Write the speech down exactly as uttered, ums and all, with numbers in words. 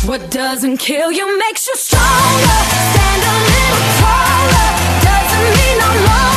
What doesn't kill you makes you stronger. Stand a little taller. Doesn't mean I'm lost.